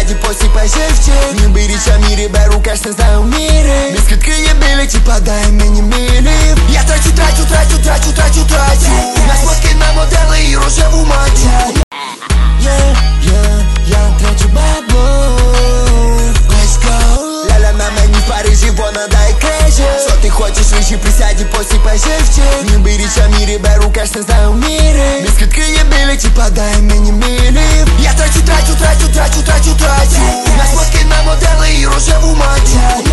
присяді посіпай живчик. Ніби річами беру кеш, не знаю міри. Без відкриє білеті, падає мені мілі. Я трачу на сфотки, на модели і рожеву мачу. Я трачу бабло. Let's go. Ляля на мені в Парижі, вона дає крежі. Що ти хочеш, вищі присяді посіпай живчик. Ніби річами беру кеш, не знаю міри. Без відкриє білеті, падає мені мілі. Я трачу на сфотки, на модели і рожеву мачу.